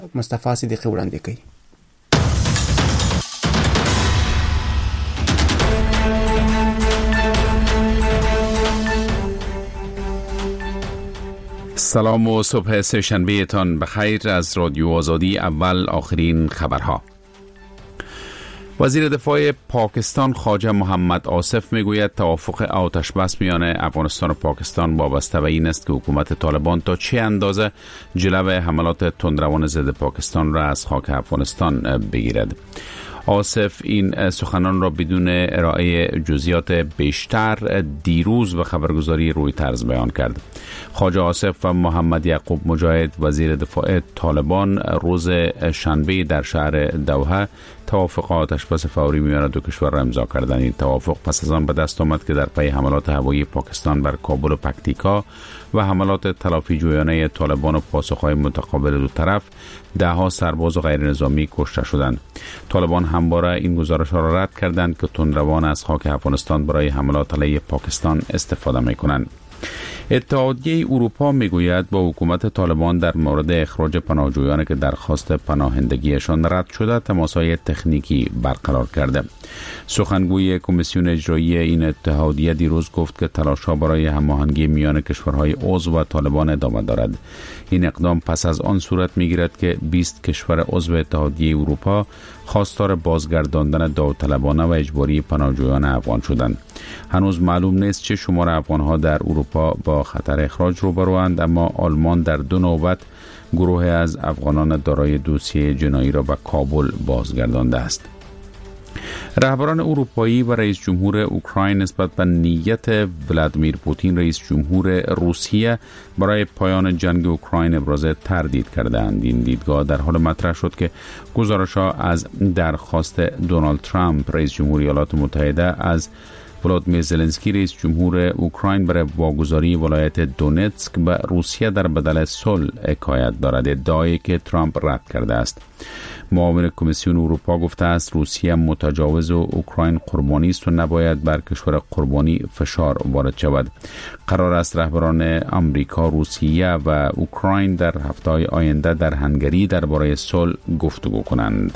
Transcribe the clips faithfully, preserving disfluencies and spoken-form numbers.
مصطفی صدیقی وړاندې کوي. سلام و صبح سه‌شنبه تان بخیر از رادیو آزادی. اول آخرین خبرها. وزیر دفاع پاکستان خواجه محمد آصف میگوید توافق آتش بس میان افغانستان و پاکستان وابسته به این است که حکومت طالبان تا چه اندازه جلو حملات تندروان ضد پاکستان را از خاک افغانستان بگیرد. آصف این سخنان را بدون ارائه جزئیات بیشتر دیروز به خبرگزاری رویترز بیان کرد. خواجه آصف و محمد یعقوب مجاهد وزیر دفاع طالبان روز شنبه در شهر دوحه توافق آتش بس فوری میان دو کشور را امضا کردند. این توافق پس از آن به دست آمد که در پی حملات هوایی پاکستان بر کابل و پکتیکا و حملات تلافی جویانه طالبان و پاسخهای متقابل دو طرف ده ها سرباز و غیر نظامی کشته شدند. طالبان همواره این گزارش ها را رد کردند که تندروان از خاک افغانستان برای حملات علیه پاکستان استفاده می کنند. اتحادیه اروپا میگوید با حکومت طالبان در مورد اخراج پناهجویانی که درخواست پناهندگیشان رد شده تماسهای تکنیکی برقرار کرده. سخنگوی کمیسیون اجرایی این اتحادیه دیروز گفت که تلاش‌ها برای هماهنگی میان کشورهای عضو و طالبان ادامه دارد. این اقدام پس از آن صورت میگیرد که بیست کشور عضو اتحادیه اروپا خواستار بازگرداندن داوطلبانه و اجباری پناهجویان افغان شدند. هنوز معلوم نیست چه شمار افغان‌ها در اروپا با خطر اخراج روبروند، اما آلمان در دو نوبت گروه از افغانان دارای دوسیه جنایی را به کابل بازگردانده است. رهبران اروپایی و رئیس جمهور اوکراین نسبت به نیت ولادیمیر پوتین رئیس جمهور روسیه برای پایان جنگ اوکراین ابراز تردید کردند. این دیدگاه در حال مطرح شد که گزارش‌ها از درخواست دونالد ترامپ رئیس جمهوری ایالات متحده از ولادیمیر زلنسکی رئیس جمهور اوکراین برای واگذاری ولایت دونتسک به روسیه در بدل صلح حکایت دارد، ادعایی که ترامپ رد کرده است. معاون کمیسیون اروپا گفته است روسیه متجاوز و اوکراین قربانی است و نباید بر کشور قربانی فشار وارد شود. قرار است رهبران آمریکا، روسیه و اوکراین در هفته‌های آینده در هنگری درباره صلح گفتگو کنند.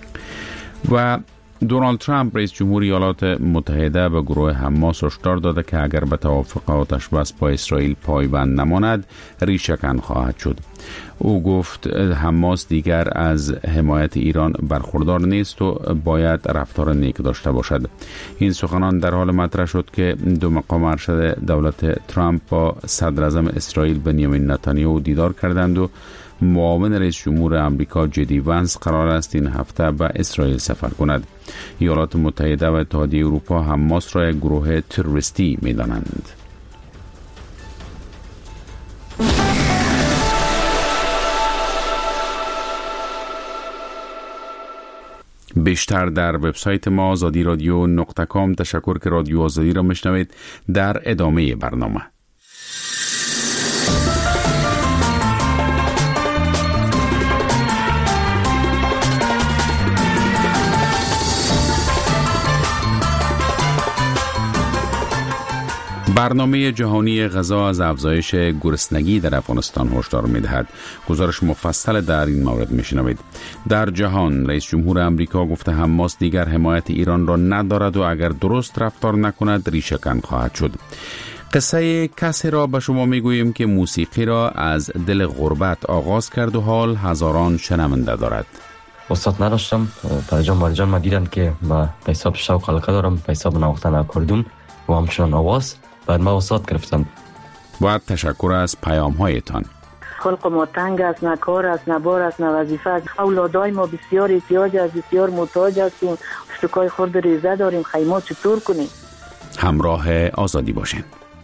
و دونالد ترامپ رئیس جمهوری ایالات متحده به گروه حماس هشدار داده که اگر به توافق آتش بس با اسرائیل پایبند نماند ریشه‌کن خواهد شد. او گفت حماس دیگر از حمایت ایران برخوردار نیست و باید رفتار نیک داشته باشد. این سخنان در حال مطرح شد که دو مقام ارشد دولت ترامپ با صدر اعظم اسرائیل بنیامین نتانیاهو دیدار کردند و معاون رئیس جمهور آمریکا جدی وانس قرار است این هفته به اسرائیل سفر کند. ایالات متحده و اتحادیه اروپا حماس را یک گروه تروریستی می‌دانند. بیشتر در وبسایت ما آزادی رادیو نقطه کام. تشکر که رادیو آزادی را میشنوید. در ادامه برنامه برنامه جهانی غذا از افزایش گرسنگی در افغانستان هشدار می‌دهد. گزارش مفصل در این مورد می‌شنوید. در جهان رئیس جمهور آمریکا گفته حماس دیگر حمایت ایران را ندارد و اگر درست رفتار نکند ریشه‌کن خواهد شد. قصه کسی را به شما میگوییم که موسیقی را از دل غربت آغاز کرد و حال هزاران شنونده دارد. استاد نداشتم، پرجان مارجان ما دیدن که ما به حساب شوق علاقه دارم، به حساب نواختن اکاردون و همچنان آواز بعد ما استاد گرفتم. باید تشکر از پیام هایتان. خلق ما تنگ است، نه کار است، نه بار است، نه وظیفه است. اولادای ما بسیار احتیاج است، بسیار محتاج هستیم. اشتکای خورد ریزه داریم، خیمه چطور کنیم؟ همراه آزادی باشین.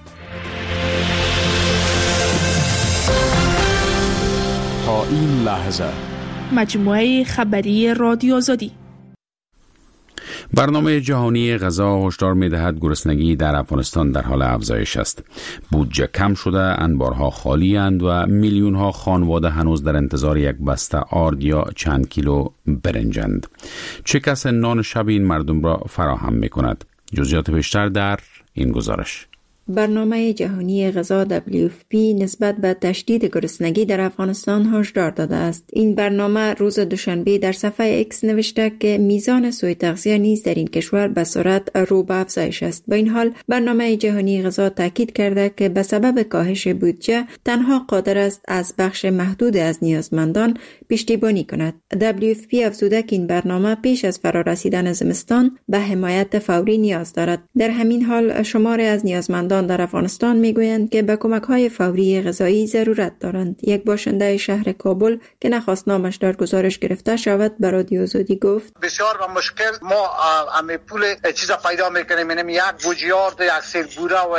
تا این لحظه مجموعه خبری رادیو آزادی. برنامه جهانی غذا هشدار می‌دهد گرسنگی در افغانستان در حال افزایش است. بودجه کم شده، انبارها خالی اند و میلیون‌ها خانواده هنوز در انتظار یک بسته آرد یا چند کیلو برنجند. چه کس نان شب این مردم را فراهم می‌کند؟ جزئیات بیشتر در این گزارش. برنامه جهانی غذا دبلیو اف پی نسبت به تشدید گرسنگی در افغانستان هشدار داده است. این برنامه روز دوشنبه در صفحه اکس نوشته که میزان سوء تغذیه نیز در این کشور به سرعت رو به افزایش است. با این حال برنامه جهانی غذا تاکید کرده که به سبب کاهش بودجه تنها قادر است از بخش محدود از نیازمندان پشتیبانی کند. دبلیو اف پی افزوده که این برنامه پیش از فرارسیدن زمستان به حمایت فوری نیاز دارد. در همین حال شماری از نیازمندان در افغانستان میگویند که به کمک‌های فوری غذایی ضرورت دارند. یک باشنده شهر کابل که نخواست نامش در گزارش گرفته شود به رادیو آزادی گفت: بسیار با مشکل ما همه پول چیزا پیدا میکنیم، یعنی یک بوجیارد، یک سیر بوره و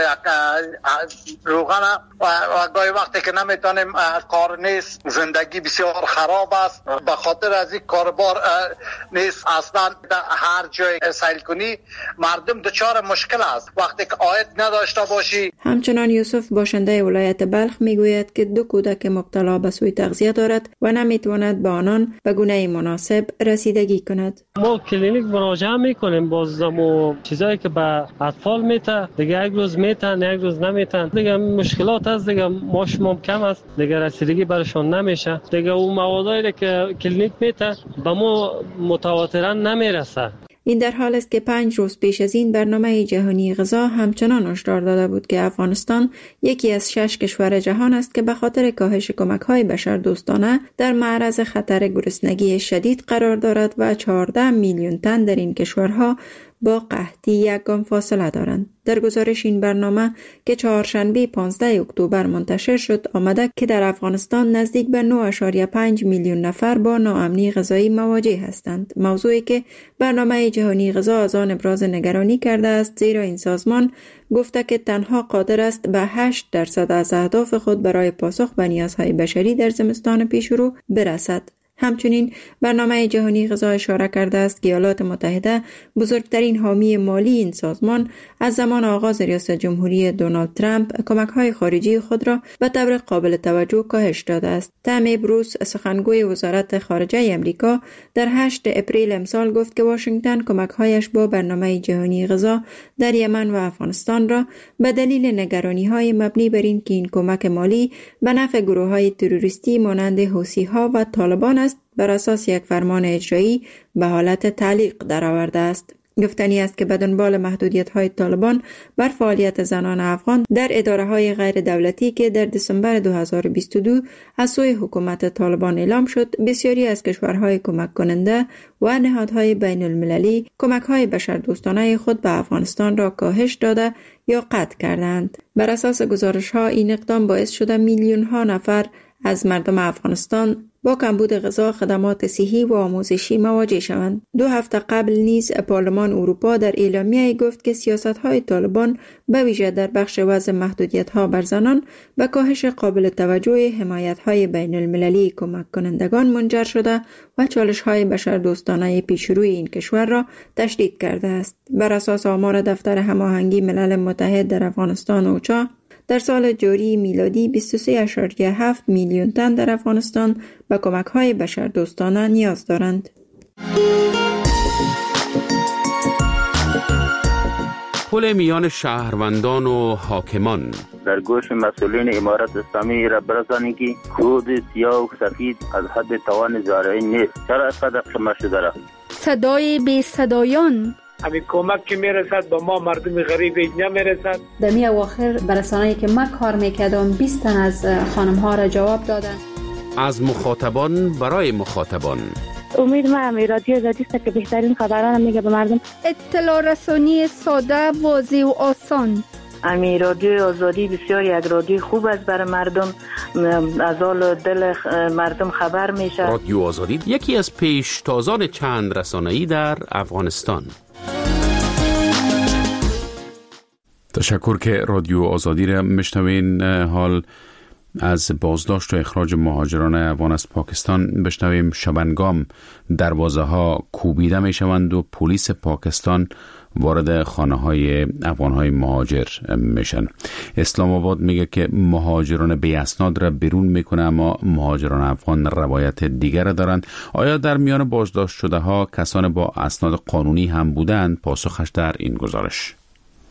یک روغن و گاهی وقتی که نمیتونیم کار نیست، زندگی بسیار خراب است. به خاطر از این کاربار نیست اصلا هر جای سیل کنی مردم دچار مشکل است وقتی که عاید نداشته باشی. همچنان یوسف باشنده ولایت بلخ میگوید که دو کودک مبتلا به سوء تغذیه دارد و نمیتواند به آنان به گونه مناسب رسیدگی کند. ما کلینیک مراجعه میکنیم بازم و چیزایی که به اطفال میته دیگه یک روز میتن یک روز نمیتن، دیگه مشکلات هست، دیگه ماش مم کم است، دیگه رسیدگی برشون نمیشه، دیگه اون موادایی که کلینیک میته به ما متواترا نمیرسه. این در حال است که پنج روز پیش از این برنامه جهانی غذا همچنان هشدار داده بود که افغانستان یکی از شش کشور جهان است که به خاطر کاهش کمک‌های بشردوستانه در معرض خطر گرسنگی شدید قرار دارد و چهارده میلیون تن در این کشورها با قحطی یگان فاصله دارند. در گزارش این برنامه که چهارشنبه پانزده اکتبر منتشر شد آمده که در افغانستان نزدیک به نه ممیز پنج میلیون نفر با ناامنی غذایی مواجه هستند. موضوعی که برنامه جهانی غذا از آن ابراز نگرانی کرده است، زیرا این سازمان گفته که تنها قادر است به هشت درصد از اهداف خود برای پاسخ به نیازهای بشری در زمستان پیشرو برسد. همچنین برنامه جهانی غذا اشاره کرده است که ایالات متحده بزرگترین حامی مالی این سازمان از زمان آغاز ریاست جمهوری دونالد ترامپ کمک‌های خارجی خود را به طور قابل توجه کاهش داده است. تام بروس سخنگوی وزارت خارجه آمریکا در هشتم اپریل امسال گفت که واشنگتن کمک‌هایش با برنامه جهانی غذا در یمن و افغانستان را به دلیل نگرانی‌های مبنی بر این که این کمک مالی به نفع گروه‌های تروریستی مانند حوثی‌ها و طالبان است بر اساس یک فرمان اجرایی به حالت تعلیق درآورده است. گفتنی است که به دنبال محدودیت‌های طالبان بر فعالیت زنان افغان در اداره‌های غیر دولتی که در دسامبر دو هزار و بیست و دو از سوی حکومت طالبان اعلام شد، بسیاری از کشورهای کمک کننده و نهادهای بین المللی کمک‌های بشردوستانه خود به افغانستان را کاهش داده یا قطع کردند. بر اساس گزارش‌ها این اقدام باعث شده میلیون‌ها نفر از مردم افغانستان با کمبود غذا، خدمات صحی و آموزشی مواجه شوند. دو هفته قبل نیز پارلمان اروپا در اعلامیه‌ای گفت که سیاست‌های طالبان به ویژه در بخش وضع محدودیت‌ها بر زنان و کاهش قابل توجه حمایت‌های بین المللی کمک کنندگان منجر شده و چالش‌های بشردوستانه پیشروی این کشور را تشدید کرده است. بر اساس آمار دفتر هماهنگی ملل متحد در افغانستان اوچا، در سال جاری میلادی بیست و سه ممیز هفت میلیون تن در افغانستان به کمک‌های بشردوستانه نیاز دارند. پل میان شهروندان و حاکمان در گوش مسئولین امارت اسلامی را برسانید که کود سیاه و سفید از حد توان زارعی نیست. چرا اینقدر قیمت شده را؟ صدای بی صدایان همین کمک که میرسد به ما مردم غریب نمیرسد. در می اواخر برسانه‌ای که من کار میکردم بیست تن از خانم ها را جواب دادن. از مخاطبان برای مخاطبان. امید ما امی رادیو آزادی است که بهترین خبران میگه به مردم. اطلاع رسانی ساده، واضح و آسان. امی رادیو آزادی بسیار یک رادیو خوب است برای مردم، از حال دل مردم خبر میشه. رادیو آزادی یکی از پیشتازان چند رسانه‌ای در افغانستان. تشکر که رادیو آزادی را میشنوین. حال از بازداشت و اخراج مهاجران افغان از پاکستان بشنویم. شبنگام دروازه ها کوبیده می شوند و پلیس پاکستان وارد خانه های افغان های مهاجر میشن. اسلام آباد میگه که مهاجران بی اسناد را بیرون میکنه، اما مهاجران افغان روایت دیگر دارند. آیا در میان بازداشت شده ها کسان با اسناد قانونی هم بودند؟ پاسخش در این گزارش.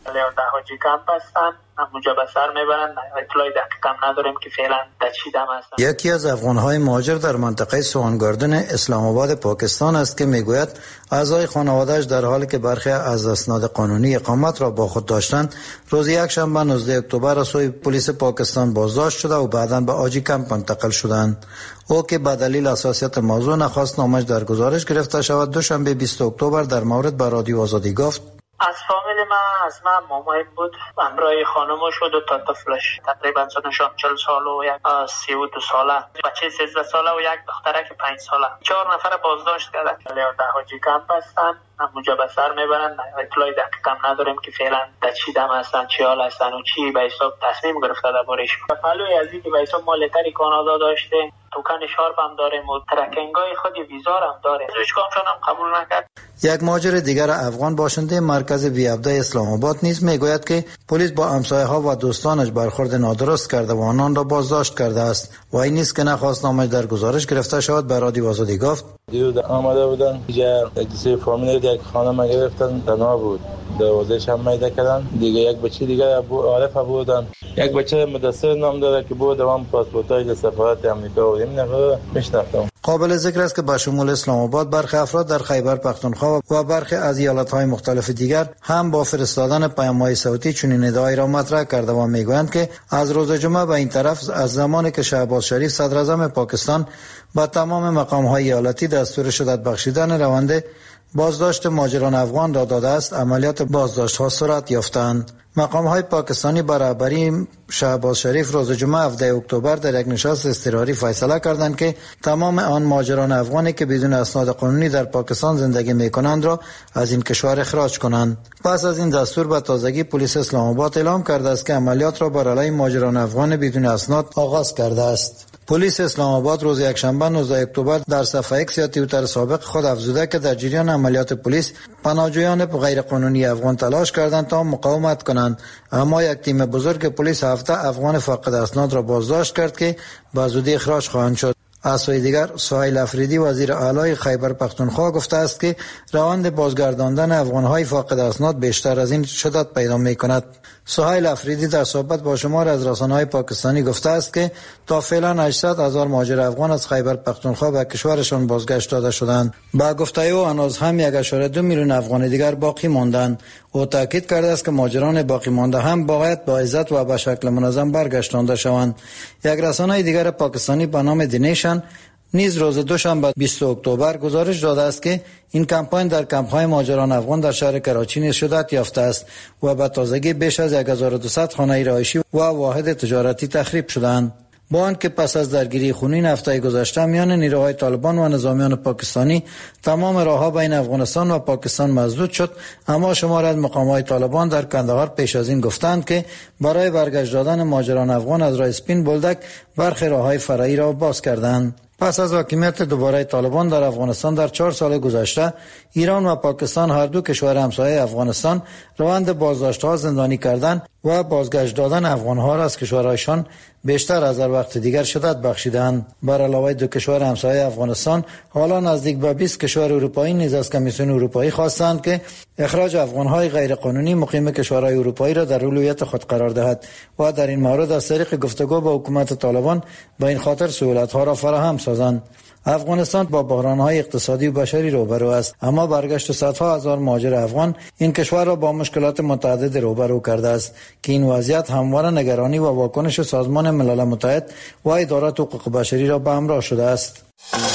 در حاجی کمپ هستن، همونجا به سر میبرن. اطلاعی دقیق هم نداریم که فعلا در چی دم هستن. یکی از افغان‌های مهاجر در منطقه سوانگاردن اسلام آباد پاکستان است که میگوید اعضای خانواده‌اش در حالی که برخی از اسناد قانونی اقامت را با خود داشتند، روز یکشنبه نوزدهم اکتبر از سوی پلیس پاکستان بازداشت شده و بعداً به حاجی کمپ منتقل شدند. او که به دلیل حساسیت موضوع نخواست نامش در گزارش گرفته شود، دوشنبه بیستم اکتبر در مورد به رادیو آزادی گفت: از فامیل من، از من مامایم بود، همراه خانمو شد و تا طفلش، تقریبا سنشان چهل سال و یک سی و دو ساله، بچه سیزده ساله و یک دخترک پنج ساله. چهار نفر بازداشت کردن. در حاجی کمپ هستن، همونجا به سر میبرن. اطلاعی دقیق هم نداریم که فعلا در چی دم هستن، چی حال هستن و چی به حساب تصمیم گرفته در بارش. پلوی از اینکه به حساب مالتری کانادا داشته، توکن شارپ هم داریم و ترکینگای خودی ویزار هم داره. هیچ کامشان هم قبول نکرد. یک مهاجر دیگر افغان باشنده مرکز ویابده اسلام آباد نیز میگوید که پلیس با همسایه ها و دوستانش برخورد نادرست کرده و آنان را بازداشت کرده است و این نیست که نخواست نامش در گزارش گرفته شود. به رادیو آزادی گفت: دیروز آمده بودن اینجا یک فامیل یک خانم گرفتن، تنها بود، دروازه‌اش هم میده کردن. دیگه یک بچه دیگه ابو عارف بودن، یک بچه مدثر نام داره که بود دوام پاسپورتای سفارت آمریکا و این نفر میشناختم. قابل ذکر است که به شمول اسلام آباد برخی افراد در خیبر پختونخوا و برخی از ایالت‌های مختلف دیگر هم با فرستادن پیام‌های صوتی چنین ادعایی را مطرح کرده و میگویند که از روز جمعه به این طرف از زمانی که شهباز شریف صدر اعظم پاکستان با تمام مقام‌های ایالتی دستور شدت بخشیدن روند بازداشت مهاجران افغان را داده است، عملیات بازداشت‌ها صورت یافتند. مقام‌های پاکستانی برابری شهباز شریف روز جمعه هفدهم اکتبر در یک نشست اضطراری فیصله کردند که تمام آن مهاجران افغانی که بدون اسناد قانونی در پاکستان زندگی می‌کنند را از این کشور اخراج کنند. پس از این دستور به تازگی پلیس اسلام آباد اعلام کرده است که عملیات را بر علیه مهاجران افغان بدون اسناد آغاز کرده است. پلیس اسلام آباد روز یکشنبه نوزدهم اکتبر در صفحه ایکس یا توییتر سابق خود افزوده که در جریان عملیات پلیس پناهجویان غیر قانونی افغان تلاش کردند تا مقاومت کنند، اما یک تیم بزرگ پلیس هفته افغان فاقد اسناد را بازداشت کرد که به زودی اخراج خواهند شد. از سوی دیگر سهیل افریدی وزیر اعلی خیبر پختونخوا گفته است که روند بازگرداندن افغان‌های فاقد اسناد بیشتر از این شدت پیدا می‌کند. سهیل افریدی در صحبت با شمار از رسانه‌های پاکستانی گفته است که تا فعلا هشتصد هزار مهاجر افغان از خیبر پختونخوا به کشورشان بازگشت داده شدند. با گفته او هنوز هم یک اشاره دو میلیون افغان دیگر باقی ماندند. او تاکید کرده است که مهاجران باقی مانده هم باید با عزت و به شکل منظم برگشتانده شوند. یک رسانه دیگر پاکستانی به نام دینیشن نیز روز دوشنبه بیستم اکتبر گزارش داده است که این کمپاین در کمپ‌های مهاجران افغان در شهر کراچی نیز شدت یافته است و به تازگی بیش از هزار و دویست خانه رهایشی و واحد تجارتی تخریب شدند. با آنکه پس از درگیری خونین هفته گذشته میان نیروهای طالبان و نظامیان پاکستانی تمام راهها بین افغانستان و پاکستان مسدود شد، اما شماری از مقامات طالبان در کندهار پیش از این گفتند که برای برگشت دادن مهاجران افغان از راه اسپین بولدک برخی راههای فرعی را باز کردند. پس از حاکمیت دوباره طالبان در افغانستان در چهار سال گذشته، ایران و پاکستان هر دو کشور همسایه افغانستان روند بازداشت‌ها، زندانی کردن و بازگشت دادن افغان‌ها را از کشورهایشان بیشتر از هر وقت دیگر شدت بخشیدند. بر علاوه دو کشور همسایه افغانستان، حالا نزدیک به بیست کشور اروپایی نیز از کمیسیون اروپایی خواستند که اخراج افغان‌های غیرقانونی مقیم کشورهای اروپایی را در اولویت خود قرار دهد و در این مورد از طریق گفتگو با حکومت طالبان به این خاطر سهولت‌ها را فراهم سازند. افغانستان با بحران‌های اقتصادی و بشری روبرو است، اما برگشت صدها هزار مهاجر افغان این کشور را با مشکلات متعدد روبرو کرده است که این وضعیت همواره نگرانی و واکنش سازمان ملل متحد و ادارات حقوق بشری را به همراه شده است.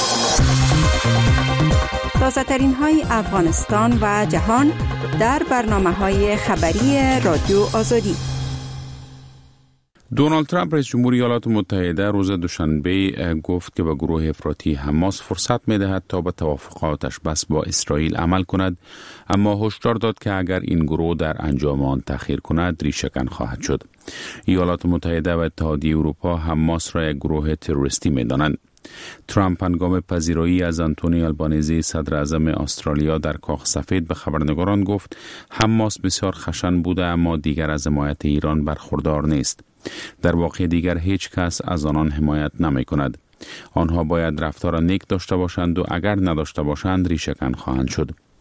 تازه‌ترین های افغانستان و جهان در برنامه‌های خبری رادیو آزادی. دونالد ترامپ رئیس جمهور ایالات متحده روز دوشنبه گفت که به گروه افراطی حماس فرصت می‌دهد تا به توافقاتش بس با اسرائیل عمل کند، اما هشدار داد که اگر این گروه در انجام آن تأخیر کند ریشه‌کن خواهد شد. ایالات متحده و اتحادیه اروپا حماس را یک گروه تروریستی می‌دانند. ترامپ هنگام پذیرایی از آنتونی آلبانیزی صدر اعظم استرالیا در کاخ سفید به خبرنگاران گفت حماس بسیار خشن بوده اما دیگر از حمایت ایران برخوردار نیست. در واقع دیگر هیچ کس از آنان حمایت نمی کند. آنها باید رفتار نیک داشته باشند و اگر نداشته باشند ریشه‌کن خواهند شد.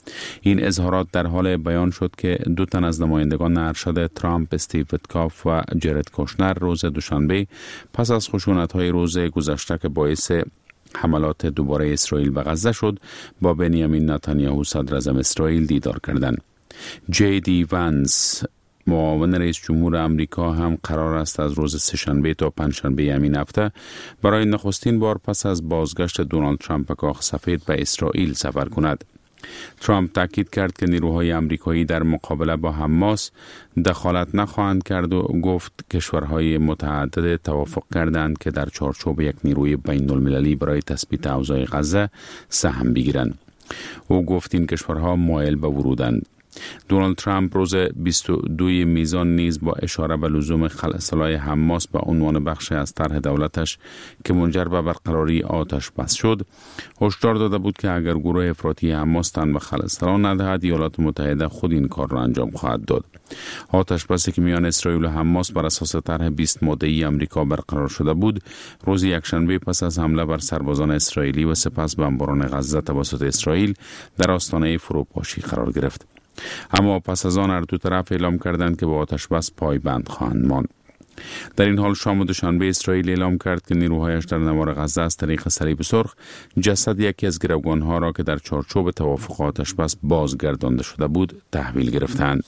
این اظهارات در حال بیان شد که دو تن از نمایندگان ارشد ترامپ، استیو ویتکاف و جرد کوشنر، روز دوشنبه پس از خشونت‌های روز گذشته که باعث حملات دوباره اسرائیل به غزه شد، با بنیامین نتانیاهو صدر اعظم اسرائیل دیدار کردند. جی دی وانس، معاون رئیس جمهور امریکا، هم قرار است از روز سه‌شنبه تا پنجشنبه همین هفته برای نخستین بار پس از بازگشت دونالد ترامپ به کاخ سفید به اسرائیل سفر کند. ترامپ تاکید کرد که نیروهای امریکایی در مقابله با حماس دخالت نخواهند کرد و گفت کشورهای متعدد توافق کردند که در چارچوب یک نیروی بین المللی برای تثبیت اوضاع غزه سهم بگیرند. او گفت این کشورها مایل به ورودند. دونالد ترامپ روز بیست و دوم میزان نیز با اشاره به لزوم خلع سلاح حماس به عنوان بخش از طرح دولتش که منجر به برقراری آتش بس شد، هشدار داده بود که اگر گروه افراطی حماس تن به خلع سلاح ندهد، ایالات متحده خود این کار را انجام خواهد داد. آتش بسی که میان اسرائیل و حماس بر اساس طرح بیست ماده‌ای امریکا برقرار شده بود، روز یکشنبه پس از حمله بر سربازان اسرائیلی و سپس بمباران غزه توسط اسرائیل در آستانه فروپاشی قرار گرفت. اما پس از آن هر دو طرف اعلام کردند که با آتش بس پایبند خواهند ماند. در این حال شام دوشنبه اسرائیل اعلام کرد که نیروهایش در نوار غزه از طریق صلیب سرخ جسد یکی از گروگانها را که در چارچوب توافق آتش بس بازگردانده شده بود تحویل گرفتند.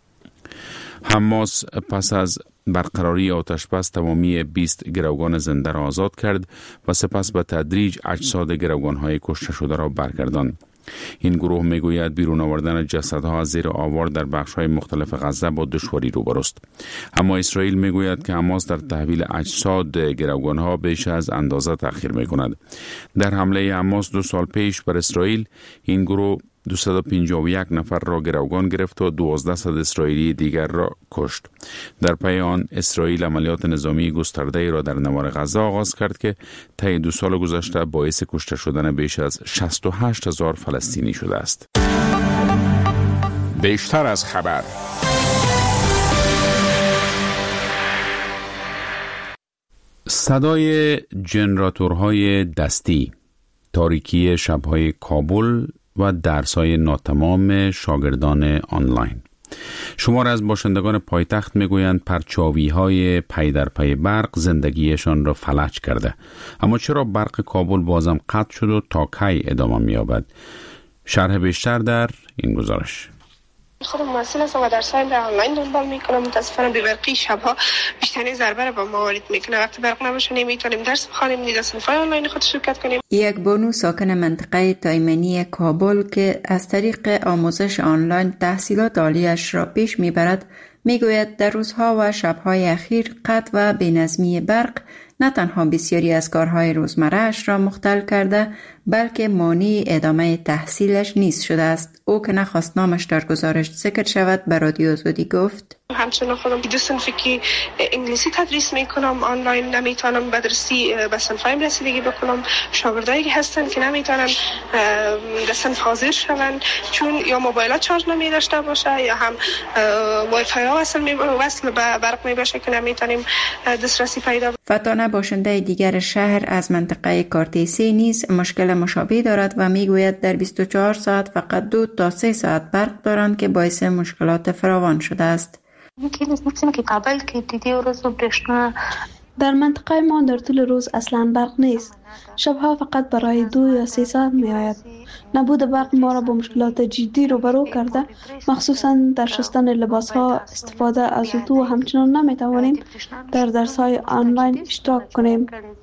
حماس پس از برقراری آتش بس تمامی بیست گروگان زنده را آزاد کرد و سپس به تدریج اجساد گروگانهای کشته شده را برگرداند. این گروه میگوید بیرون آوردن جسدها از زیر آوار در بخش‌های مختلف غزه با دشواری روبروست. اما اسرائیل میگوید که حماس در تحویل اجساد گروگانها بیش از اندازه تأخیر میکند. در حمله حماس دو سال پیش بر اسرائیل، این گروه دویست و پنجاه و یک نفر را گروگان گرفت و دوازده اسرائیلی دیگر را کشت. در پی آن اسرائیل عملیات نظامی گسترده را در نوار غزه آغاز کرد که طی دو سال گذشته باعث کشته شدن بیش از شصت و هشت هزار فلسطینی شده است. بیشتر از خبر. صدای جنراتورهای دستی، تاریکی شب‌های کابل و درس‌های ناتمام شاگردان آنلاین. شمار از باشندگان پایتخت میگویند پرچاوی‌های پی در پی برق زندگیشان را فلج کرده. اما چرا برق کابل بازم قطع شد و تا کی ادامه می‌یابد؟ شرح بیشتر در این گزارش. خودم مسئول هستم و درسایم را آنلاین دنبال میکنم. متاسفانه بی‌برقی شبها بیشترین ضربه را به ما وارد میکنه. وقتی برق نباشه نمیتونیم درس بخوانیم، نیز صنف‌های آنلاین خود شرکت کنیم. یک بانو ساکن منطقه تایمنی کابل که از طریق آموزش آنلاین تحصیلات عالیش را پیش میبرد، میگوید در روزها و شبهای اخیر قطع و بی‌نظمی برق نه تنها بسیاری از کارهای روزمره‌اش را مختل کرده، بلکه مانع ادامه تحصیلش نیز شده است. او که نخواست نامش در گزارش ذکر شود به رادیو آزادی گفت: همچنان خودم دو صنفی که انگلیسی تدریس میکنم آنلاین نمیتونم به درستی به صنفایم رسیدگی بکنم. شاگردایی که هستن که نمیتونن در صنف حاضر شوند چون یا موبایلات شارژ نمی داشته باشه یا هم وای فای ها وصل می وصل به برق می باشه که نمیتونیم دسترسی پیدا. فتانه باشنده دیگر شهر از منطقه کارتیسی نیز مشکل مشابه دارد و میگوید در بیست و چهار ساعت فقط دو تا سه ساعت برق دارند که باعث مشکلات فراوان شده است. در منطقه ما در طول روز اصلا برق نیست. شبها فقط برای دو یا سه ساعت می آید. نبود برق ما را با مشکلات جدی روبرو کرده، مخصوصا در شستن لباس ها، استفاده از اتو و همچنان نمی توانیم در درس های آنلاین اشتراک کنیم.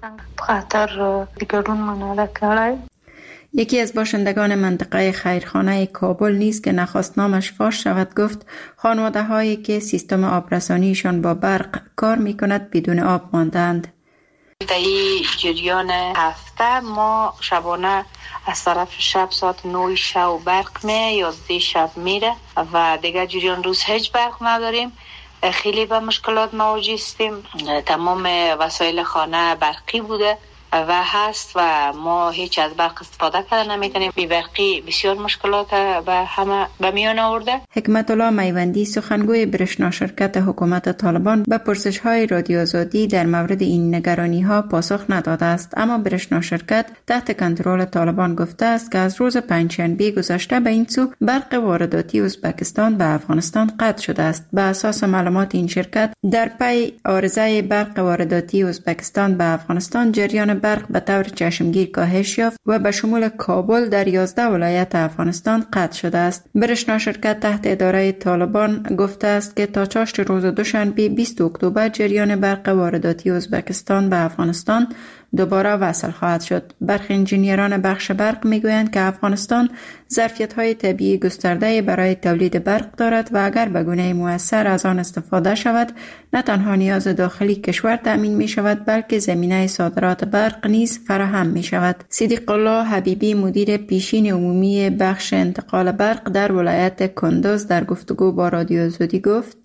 یکی از باشندگان منطقه خیرخانه کابل نیز که نخواست نامش فاش شود گفت خانواده هایی که سیستم آبرسانیشان با برق کار می کند بدون آب ماندند. در جریان هفته ما شبانه از طرف شب ساعت نه شب برق می یازده شب میره و دیگه جریان روز هیچ برق نداریم. خیلی به مشکلات مواجه هستیم. تمام وسایل خانه برقی بوده و هست و ما هیچ از برق استفاده کردن نمیتونیم. بی برقی بسیار مشکلات به همه به میان آورده. حکمت الله میوندی سخنگوی برشنا شرکت حکومت طالبان به پرسش های رادیو آزادی در مورد این نگرانی ها پاسخ نداده است، اما برشنا شرکت تحت کنترل طالبان گفته است که از روز پنجشنبه گذشته به این سو برق وارداتی ازبکستان به افغانستان قطع شده است. به اساس معلومات این شرکت در پی عارضه برق وارداتی ازبکستان به افغانستان جریان برق به طور چشمگیر کاهش یافت و به شمول کابل در یازده ولایت افغانستان قطع شده است. برشنا شرکت تحت اداره طالبان گفته است که تا چاشت روز دوشنبه بیست اکتبر جریان برق وارداتی ازبکستان به افغانستان دوباره وصل خواهد شد. برخی انجینیران بخش برق میگویند که افغانستان ظرفیت‌های طبیعی گسترده برای تولید برق دارد و اگر به گونه مؤثر از آن استفاده شود، نه تنها نیاز داخلی کشور تأمین می شود بلکه زمینه صادرات برق نیز فراهم می شود. صدیق الله حبیبی مدیر پیشین عمومی بخش انتقال برق در ولایت کندوز در گفتگو با رادیو آزادی گفت: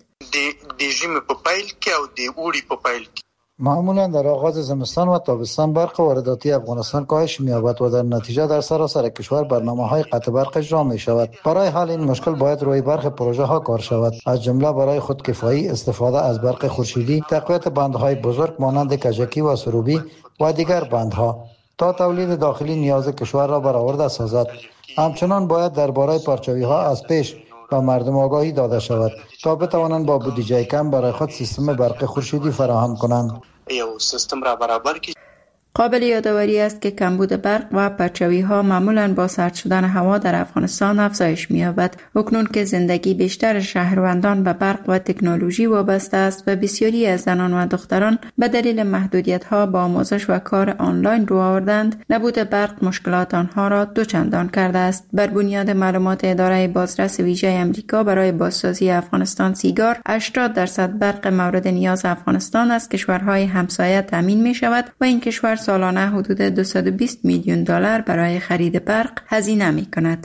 د ژمي په پیل کې او د اوړي په پیل کې معمولا در آغاز زمستان و تابستان برق وارداتی افغانستان کاهش می‌یابد و در نتیجه در سراسر کشور برنامه‌های قطع برق اجرا می‌شود. برای حل این مشکل باید روی برق پروژه ها کار شود، از جمله برای خودکفایی، استفاده از برق خورشیدی، تقویت بندهای بزرگ مانند کجکی و سروبی و دیگر بندها تا تولید داخلی نیاز کشور را برآورده سازد. همچنان باید درباره پرچاوی‌ها از پیش به مردم آگاهی داده شود تا بتوانند با بودجه کم برای خود سیستم برق خورشیدی فراهم کنند. یو سیستم را برابر کی. قابل یادآوری است که کمبود برق و پرچاوی ها معمولاً با سرد شدن هوا در افغانستان افزایش می‌یابد. اکنون که زندگی بیشتر شهروندان به برق و تکنولوژی وابسته است و بسیاری از زنان و دختران به دلیل محدودیت‌ها با آموزش و کار آنلاین رو آوردند، نبود برق مشکلات آنها را دوچندان کرده است. بر بنیاد معلومات اداره بازرس ویژه آمریکا برای بازسازی افغانستان سیگار، هشتاد درصد برق مورد نیاز افغانستان از کشورهای همسایه تامین می‌شود و این کشور سالانه حدود دویست و بیست میلیون دلار برای خرید برق هزینه می کند.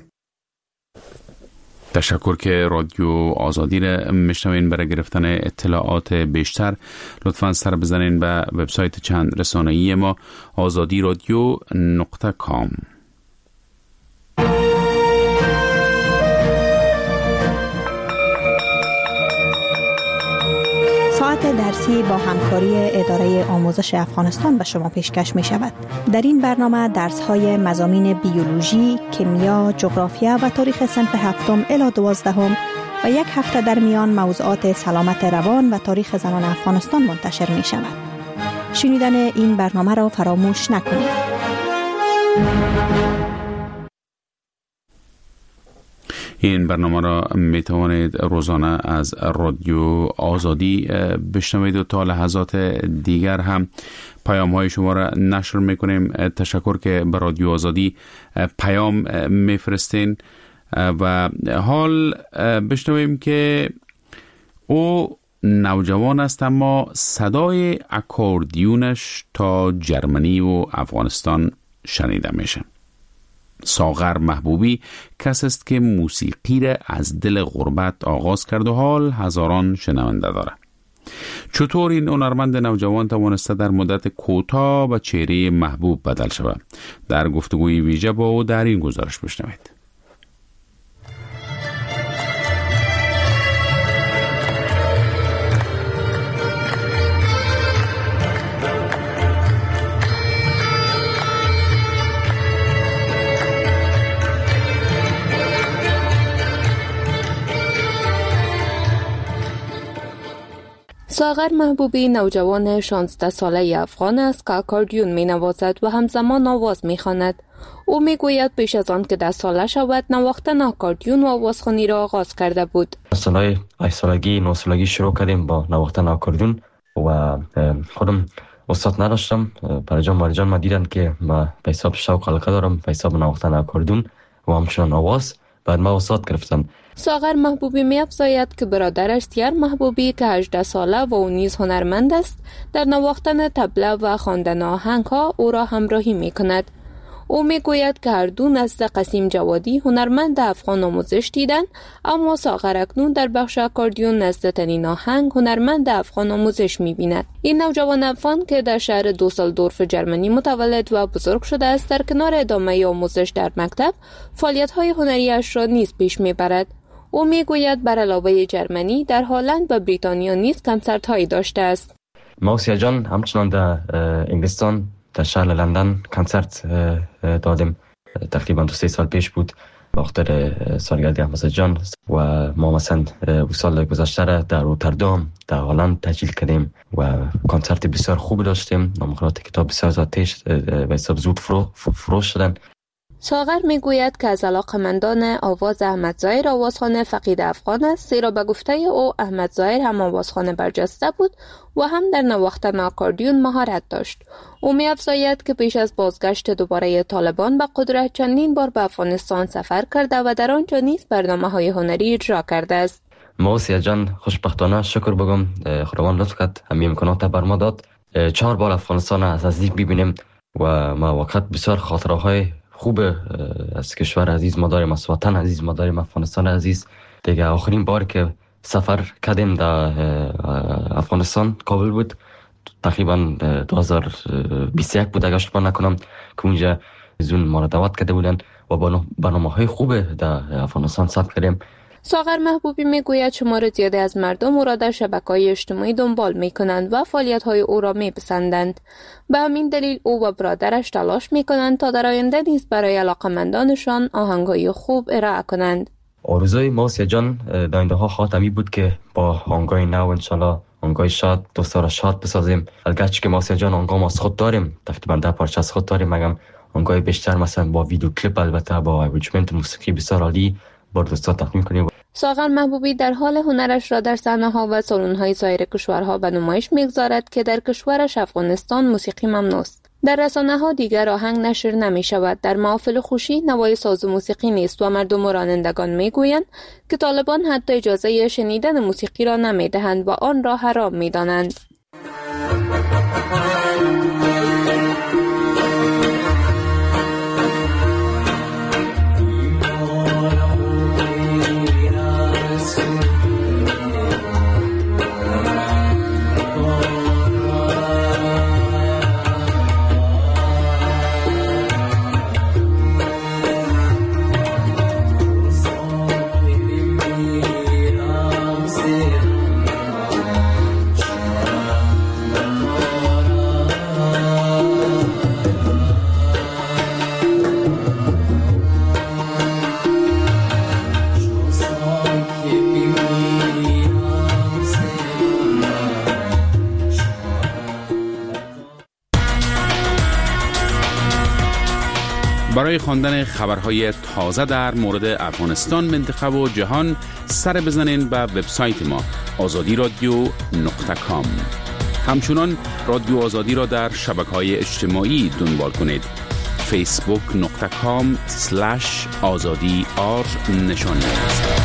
تشکر که رادیو آزادی را میشنوین. برای گرفتن اطلاعات بیشتر لطفاً سر بزنین به وبسایت چند رسانه‌ای ما آزادی رادیو نقطه کام. ساعت درسی با همکاری اداره آموزش افغانستان به شما پیشکش می شود. در این برنامه درس های مضامین بیولوژی، کیمیا، جغرافیا و تاریخ صنف هفتم الی دوازدهم و یک هفته در میان موضوعات سلامت روان و تاریخ زنان افغانستان منتشر می شود. شنیدن این برنامه را فراموش نکنید. این برنامه را می توانید روزانه از رادیو آزادی بشنوید و تا لحظات دیگر هم پیام های شما را نشر می کنیم. تشکر که به رادیو آزادی پیام می فرستین و حال بشنویم که او نوجوان است اما صدای اکوردیونش تا جرمنی و افغانستان شنیده میشه. ساغر محبوبی کس است که موسیقی را از دل غربت آغاز کرد و حال هزاران شنونده داره. چطور این هنرمند نوجوان توانسته در مدت کوتاه به چهره محبوب بدل شود؟ در گفتگوی ویژه با او در این گزارش بشنوید. ساغر محبوبی نوجوان شانزده ساله افغان است که اکاردیون می نوازد و همزمان آواز می خواند. او می گوید پیش از آن که ده ساله شود نواختن اکاردیون و آوازخوانی را آغاز کرده بود. سالهای هشت سالگی نه سالگی شروع کردیم با نواختن اکاردیون و خودم استاد نداشتم. پرجان مارجان ما دیدن که ما به حساب شوق علاقه دارم به حساب نواختن اکاردیون و همچنان آواز، بعد ما استاد گرفتم. ساغر محبوبی می افزاید که برادرش سیار محبوبی که هجده ساله و او نیز هنرمند است در نواختن طبله و خواندن آهنگ ها او را همراهی می کند. او میگوید که هر دو نزد قسیم جوادی هنرمند افغان آموزش دیدن، اما ساغر اکنون در بخش اکاردیون نزد تنین آهنگ هنرمند افغان آموزش میبیند. این نوجوان افغان که در شهر دوسلدورف جرمنی متولد و بزرگ شده است، در کنار ادامه آموزش در مکتب فعالیت‌های هنری‌اش را نیز پیش میبرد. او میگوید بر علاوه جرمنی در هلند و بریتانیا نیز کنسرت‌هایی داشته است. موسیا جان همچنان در انگلستان در شهر لندن کنسرت دادیم. تقریبا دو سه سال پیش بود به خاطر سالگرد احمد جان و ما مثلا سال گذشته را در روتردام در هلند تجلیل کردیم و کنسرت بسیار خوب داشتیم. نامخورات کتاب بسیار زیادش و حساب زود فرو فروش شدن. ساغر میگوید که از علاقه‌مندان آواز احمد ظاهر آوازخوان فقید افغان است، زیرا به گفته او احمد ظاهر هم آوازخوان برجسته بود و هم در نواختن آکاردیون مهارت داشت. او می‌افزاید که پیش از بازگشت دوباره طالبان به قدرت چندین بار به افغانستان سفر کرده و در آنجا نیز برنامه‌های هنری اجرا کرده است. موسیا جان خوشبختانه شکر بگم خداوند لطف کرد همین امکانات بر ما داد چهار بار افغانستان از نزدیک ببینیم و ما وقت بسیار خاطره‌های خوب از کشور عزیز ما داریم، از وطن عزیز ما داریم، افغانستان عزیز. دیگه آخرین بار که سفر کردیم در افغانستان کابل بود، تقریبا دو هزار و بیست و یک بود اگه اشتباه نکنم، که اونجا زون ما را دعوت کرده بودن و برنامه‌های خوب در افغانستان ثبت کردیم. ساغر محبوبی میگوید شمار زیادی از مردم او را در شبکه‌های اجتماعی دنبال می‌کنند و فعالیت‌های او را می‌پسندند. به همین دلیل او و برادرش تلاش می‌کنند تا در آینده نیز برای علاقه‌مندانشان آهنگ‌های خوب ارائه کنند. آرزوی موسیا جان در آینده‌ها خواهد بود که با آهنگ‌های نو انشالله آهنگ‌های شاد دوستان شاد بسازیم. البته که موسیا جان آهنگام از خود داریم، تقریبا ده پارچه از خود داریم، مگم آهنگ‌های بیشتر مثلا با ویدیو کلیپ، البته با ارنجمنت موسیقی بسیار عالی بر دوستان تقدیم کنیم. ساغر محبوبی در حال هنرش را در صحنه‌ها و سالن‌های سایر کشورها به نمایش می‌گذارد که در کشورش افغانستان موسیقی ممنوع است. در رسانه‌ها دیگر آهنگ نشر نمی‌شود. در محافل خوشی نوای ساز و موسیقی نیست و مردم و رانندگان می‌گویند که طالبان حتی اجازه شنیدن موسیقی را نمی‌دهند و آن را حرام می‌دانند. برای خواندن خبرهای تازه در مورد افغانستان، منطقه و جهان سر بزنین به وبسایت ما آزادی رادیو نقطه کام. همچنان رادیو آزادی را در شبکه‌های اجتماعی دنبال کنید. فیسبوک نقطه کام سلش آزادی آر نشان دهید.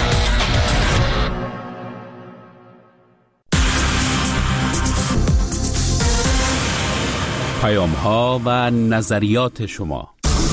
پیام ها و نظریات شما.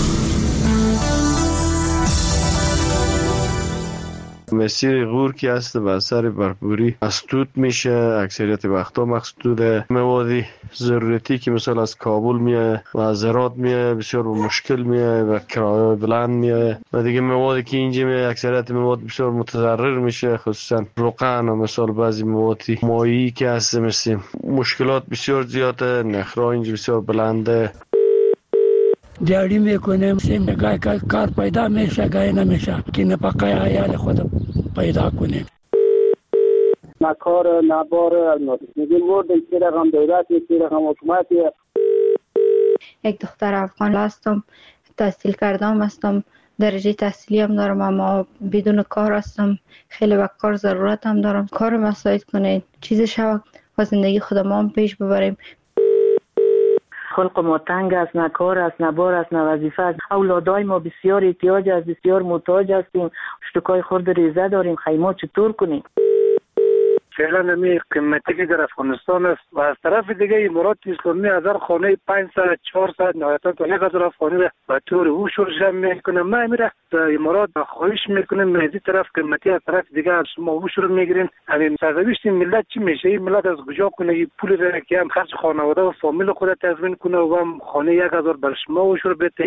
مسیر غور که هست به اثر برفوری مسدود میشه، اکثریت وقتا مسدوده. مواد ضرورتی که مثلا از کابل میه و از هرات میه بسیار مشکل میه و کرایه بلند میه و دیگه موادی که اینجا میه اکثریت مواد بسیار متضرر میشه، خصوصا روغن و مثلا بعضی موادی مایی که هست مثل مشکلات بسیار زیاده، نخرا اینجا بسیار بلنده. دیاری میکنیم سیم گای کار پیدا میشه گای نمیشه که نپقای عیال خود پیدا کنیم. نکار نبار میگیم ورد که رقم دولتی که رقم حکومتی. یک دختر افغان هستم، تحصیل کردم هستم، درجه تحصیلی هم دارم، اما بدون کار هستم. خیلی وقت کار ضرورت هم دارم. کار مساعد کنید، چیز شو و زندگی خودم هم پیش ببریم. خلق ما تنگ است، نه کار است، نه بار است، نه وظیفه است. اولادای ما بسیار احتیاج است، بسیار محتاج هستیم. اشتکای خورد ریزه داریم، خیمه چطور کنیم؟ فعلا نمی قیمتی که در افغانستان است و از طرف دیگه امارات اسلامی هزار خانه پانصد چهارصد نهایتا تا یک هزار خانه به طور او شروع میکنه. ما میره امارات خواهش میکنیم از این طرف قیمتی از طرف دیگه از شما او شروع میگیرین. همین سرنوشت ملت چی میشه؟ این ملت از کجا کنه این پول را که هم خرج خانواده و فامیل خود تضمین کنه و هم خانه یک هزار بر شما او شروع بده.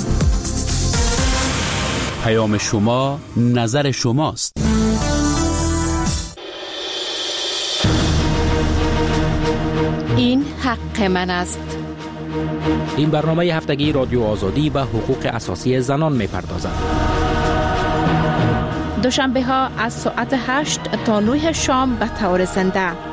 پیام شما، نظر شماست. این حق من است. این برنامه هفتگی رادیو آزادی به حقوق اساسی زنان می پردازد. دوشنبه ها از ساعت هشت تا نه شام به طور زنده.